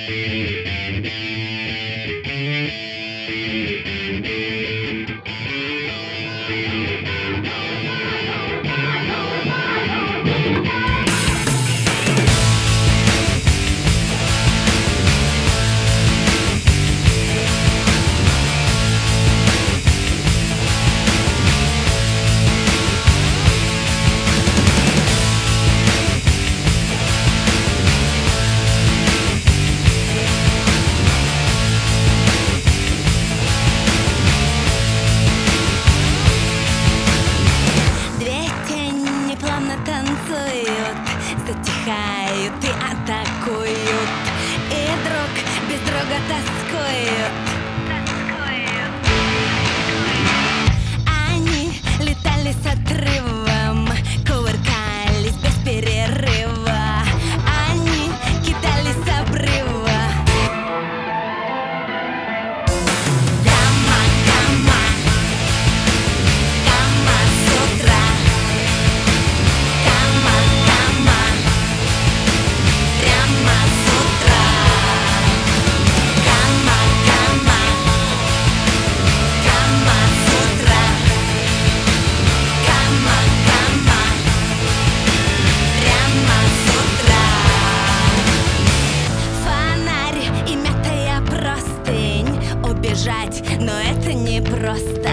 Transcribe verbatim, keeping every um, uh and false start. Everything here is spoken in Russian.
Затихают и атакуют, и друг без друга тоскуют. Они летали с отрывом, кувыркались без перерыва. Они кидались с обрыва. Кама, кама, кама с утра. Кама, кама, прямо с утра. Кама, кама, кама с утра. Кама, кама, прямо с утра. Фонарь и мятая простынь. Убежать, но это не просто.